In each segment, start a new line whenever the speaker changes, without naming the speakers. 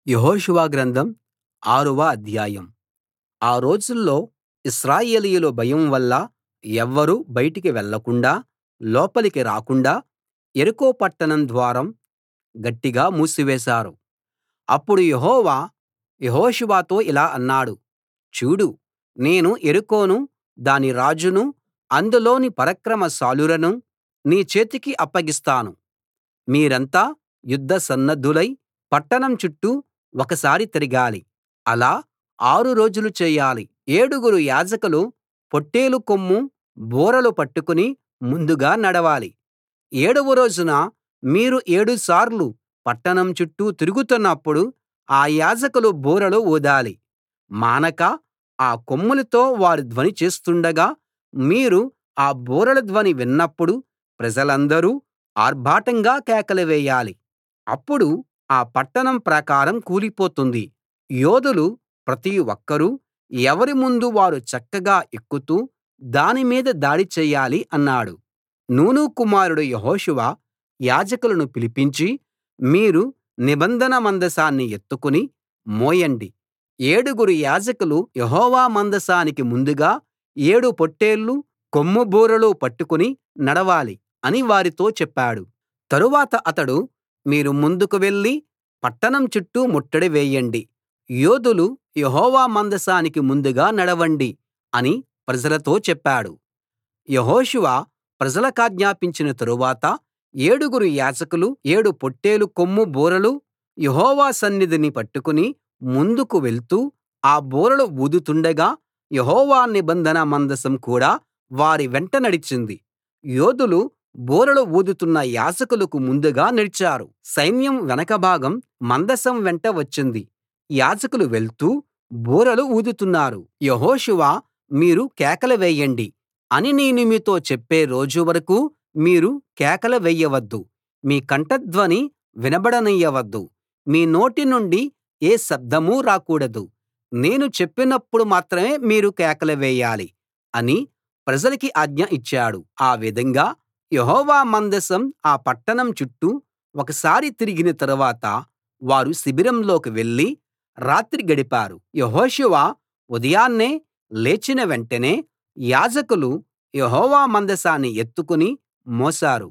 యెహోషువ గ్రంథం 6వ అధ్యాయం. ఆ రోజుల్లో ఇశ్రాయేలీయుల భయం వల్ల ఎవ్వరూ బయటికి వెళ్ళకుండా లోపలికి రాకుండా యెరికో పట్టణం ద్వారం గట్టిగా మూసివేశారు. అప్పుడు యెహోవా యెహోషువతో ఇలా అన్నాడు, చూడు, నేను యెరికోను, దాని రాజును, అందులోని పరాక్రమశాలురను నీ చేతికి అప్పగిస్తాను. మీరంతా యుద్ధ సన్నద్ధులై పట్టణం చుట్టూ ఒకసారి తిరగాలి. అలా 6 రోజులు చేయాలి. 7 యాజకులు పొట్టేలు కొమ్ము బూరలు పట్టుకుని ముందుగా నడవాలి. 7వ రోజున మీరు 7 సార్లు పట్టణం చుట్టూ తిరుగుతున్నప్పుడు ఆ యాజకులు బూరలు ఊదాలి. మానక ఆ కొమ్ములతో వారు ధ్వని చేస్తుండగా మీరు ఆ బూరల ధ్వని విన్నప్పుడు ప్రజలందరూ ఆర్భాటంగా కేకలు వేయాలి. అప్పుడు ఆ పట్టణం ప్రాకారం కూలిపోతుంది. యోధులు ప్రతి ఒక్కరూ ఎవరి ముందు వారు చక్కగా ఎక్కుతూ దాని మీద దాడి చెయ్యాలి అన్నాడు. నూను కుమారుడు యెహోషువ యాజకులను పిలిపించి, మీరు నిబంధన మందసాన్ని ఎత్తుకుని మోయండి. 7 యాజకులు యెహోవా మందసానికి ముందుగా 7 పొట్టేళ్ళు కొమ్ము బూరలు పట్టుకుని నడవాలి అని వారితో చెప్పాడు. తరువాత అతడు, మీరు ముందుకు వెళ్లి పట్టణం చుట్టూ ముట్టడి వేయండి. యోధులు యెహోవా మందసానికి ముందుగా నడవండి అని ప్రజలతో చెప్పాడు. యెహోషువ ప్రజలకాజ్ఞాపించిన తరువాత 7 యాజకులు 7 పొట్టేలు కొమ్ము బూరలు యెహోవా సన్నిధిని పట్టుకుని ముందుకు వెళ్తూ ఆ బూరలు ఊదుతుండగా యెహోవా నిబంధన మందసం కూడా వారి వెంట నడిచింది. యోధులు బూరలు ఊదుతున్న యాజకులకు ముందుగా నడిచారు. సైన్యం వెనక భాగం మందసం వెంట వచ్చింది. యాజకులు వెళ్తూ బూరలు ఊదుతున్నారు. యెహోషువ, మీరు కేకలు వేయండి అని నేను మీతో చెప్పే రోజు వరకూ మీరు కేకలు వేయవద్దు. మీ కంఠధ్వని వినబడనియ్యవద్దు. మీ నోటి నుండి ఏ శబ్దమూ రాకూడదు. నేను చెప్పినప్పుడు మాత్రమే మీరు కేకలు వేయాలి అని ప్రజలకి ఆజ్ఞ ఇచ్చాడు. ఆ విధంగా యెహోవా మందసం ఆ పట్టణం చుట్టూ ఒకసారి తిరిగిన తరువాత వారు శిబిరంలోకి వెళ్లి రాత్రి గడిపారు. యెహోషువ ఉదయాన్నే లేచిన వెంటనే యాజకులు యెహోవా మందసాన్ని ఎత్తుకుని మోశారు.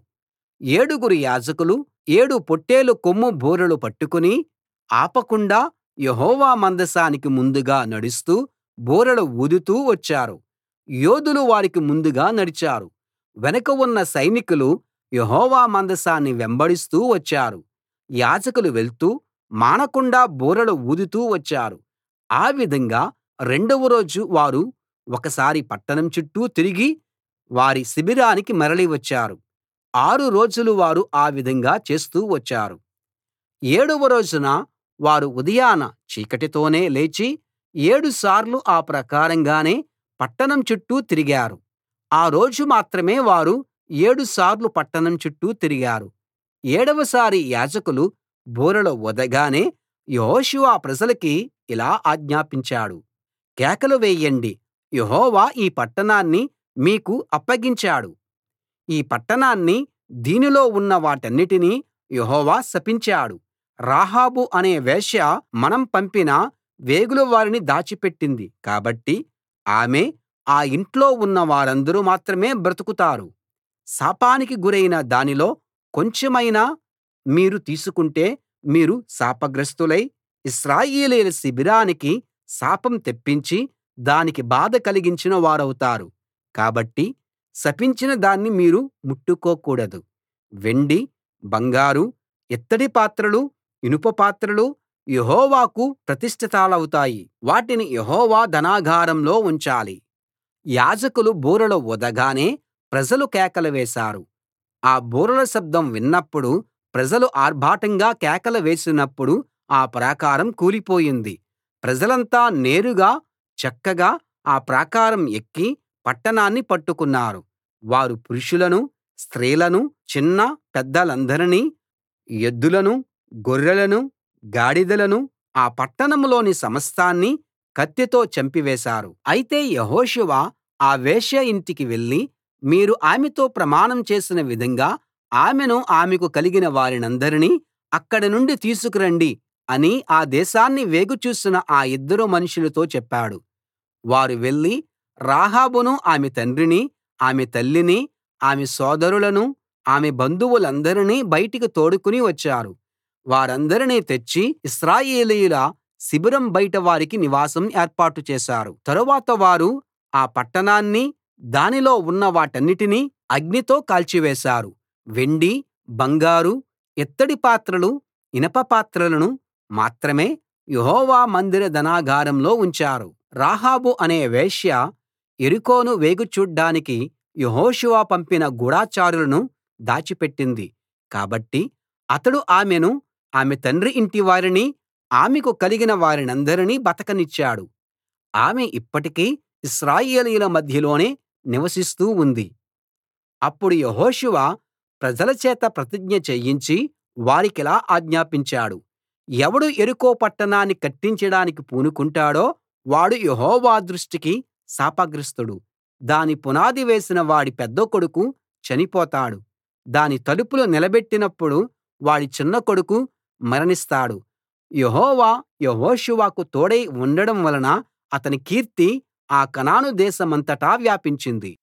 7 యాజకులు 7 పొట్టేలు కొమ్ము బూరలు పట్టుకుని ఆపకుండా యెహోవా మందసానికి ముందుగా నడుస్తూ బూరలు ఊదుతూ వచ్చారు. యోధులు వారికి ముందుగా నడిచారు. వెనక ఉన్న సైనికులు యెహోవా మందసాన్ని వెంబడిస్తూ వచ్చారు. యాజకులు వెళ్తూ మానకుండా బూరలు ఊదుతూ వచ్చారు. ఆ విధంగా రెండవ రోజు వారు ఒకసారి పట్టణం చుట్టూ తిరిగి వారి శిబిరానికి మరలి వచ్చారు. 6 రోజులు వారు ఆ విధంగా చేస్తూ వచ్చారు. 7వ రోజున వారు ఉదయాన చీకటితోనే లేచి 7 సార్లు ఆ ప్రకారంగానే పట్టణం చుట్టూ తిరిగారు. ఆ రోజు మాత్రమే వారు 7 సార్లు పట్టణం చుట్టూ తిరిగారు. 7వసారి యాజకులు బూరలు ఊదగానే యెహోషువ ప్రజలకి ఇలా ఆజ్ఞాపించాడు, కేకలు వేయండి. యెహోవా ఈ పట్టణాన్ని మీకు అప్పగించాడు. ఈ పట్టణాన్ని, దీనిలో ఉన్న వాటన్నిటినీ యెహోవా శపించాడు. రాహాబు అనే వేశ్య మనం పంపిన వేగుల వారిని దాచిపెట్టింది కాబట్టి ఆమె, ఆ ఇంట్లో ఉన్న వారందరూ మాత్రమే బ్రతుకుతారు. శాపానికి గురైన దానిలో కొంచెమైనా మీరు తీసుకుంటే మీరు శాపగ్రస్తులై ఇశ్రాయేలీయుల శిబిరానికి శాపం తెప్పించి దానికి బాధ కలిగించిన వారవుతారు. కాబట్టి శపించిన దాన్ని మీరు ముట్టుకోకూడదు. వెండి, బంగారు, ఇత్తడి పాత్రలు, ఇనుప పాత్రలు యెహోవాకు ప్రతిష్ఠితాలవుతాయి. వాటిని యెహోవా ధనాగారంలో ఉంచాలి. యాజకులు బూరలు ఊదగానే ప్రజలు కేకలు వేశారు. ఆ బూరల శబ్దం విన్నప్పుడు ప్రజలు ఆర్భాటంగా కేకలు వేసినప్పుడు ఆ ప్రాకారం కూలిపోయింది. ప్రజలంతా నేరుగా చక్కగా ఆ ప్రాకారం ఎక్కి పట్టణాన్ని పట్టుకున్నారు. వారు పురుషులను, స్త్రీలను, చిన్న పెద్దలందరినీ, ఎద్దులను, గొర్రెలను, గాడిదలను, ఆ పట్టణంలోని సమస్తాన్నీ కత్తితో చంపివేశారు. అయితే యెహోషువ ఆ వేశ్య ఇంటికి వెళ్లి, మీరు ఆమెతో ప్రమాణం చేసిన విధంగా ఆమెను, ఆమెకు కలిగిన వారినందరినీ అక్కడి నుండి తీసుకురండి అని ఆ దేశాన్ని వేగు చూసిన ఆ ఇద్దరు మనుషులతో చెప్పాడు వారు వెళ్లి రాహాబును ఆమె తండ్రిని ఆమె తల్లిని ఆమె సోదరులను ఆమె బంధువులందరినీ బయటికి తోడుకుని వచ్చారు వారందరినీ తెచ్చి ఇశ్రాయేలీయుల శిబిరం బయట వారికి నివాసం ఏర్పాటు చేశారు తరువాత వారు ఆ పట్టణాన్నీ దానిలో ఉన్న వాటన్నిటినీ అగ్నితో కాల్చివేశారు వెండి బంగారు ఇత్తడి పాత్రలు ఇనప పాత్రలను మాత్రమే యెహోవా మందిర ధనాగారంలో ఉంచారు రాహాబు అనే వేశ్య యెరికోను వేగు చూడ్డానికి యెహోషువ పంపిన గూఢచారులను దాచిపెట్టింది కాబట్టి అతడు ఆమెను ఆమె తండ్రి ఇంటివారిని ఆమెకు కలిగిన వారినందరినీ బతకనిచ్చాడు ఆమె ఇప్పటికీ ఇశ్రాయేలీయుల మధ్యలోనే నివసిస్తూ ఉంది అప్పుడు యెహోషువ ప్రజల చేత ప్రతిజ్ఞ చేయించి వారికిలా ఆజ్ఞాపించాడు ఎవడు యెరికో పట్టణాన్ని కట్టించడానికి పూనుకుంటాడో వాడు యెహోవా దృష్టికి శాపగ్రస్తుడు దాని పునాది వేసిన వాడి పెద్ద కొడుకు చనిపోతాడు దాని తలుపులు నిలబెట్టినప్పుడు వాడి చిన్న కొడుకు మరణిస్తాడు యెహోవా యెహోషువకు తోడై ఉండడం వలన అతని కీర్తి ఆ కనాను దేశమంతటా వ్యాపించింది